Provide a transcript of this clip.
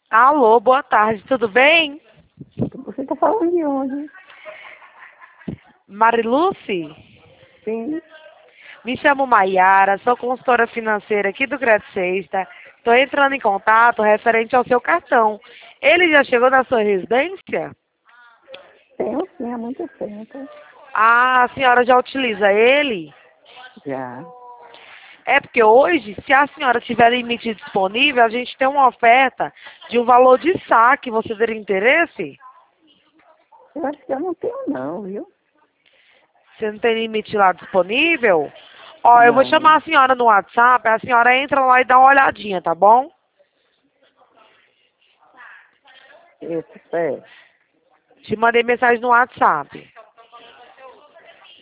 Alô, boa tarde, tudo bem? Você está falando de onde? Mariluce? Sim. Me chamo Maiara, sou consultora financeira aqui do Crédito Sexta. Estou entrando em contato referente ao seu cartão. Ele já chegou na sua residência? Tenho sim, há muito tempo. Ah, a senhora já utiliza ele? Já. É porque hoje, se a senhora tiver limite disponível, a gente tem uma oferta de um valor de saque. Você teria interesse? Eu acho que eu não tenho não, viu? Você não tem limite lá disponível? Ó, eu vou Não. chamar a senhora no WhatsApp, a senhora entra lá e dá uma olhadinha, tá bom? Esse pé. Te mandei mensagem no WhatsApp.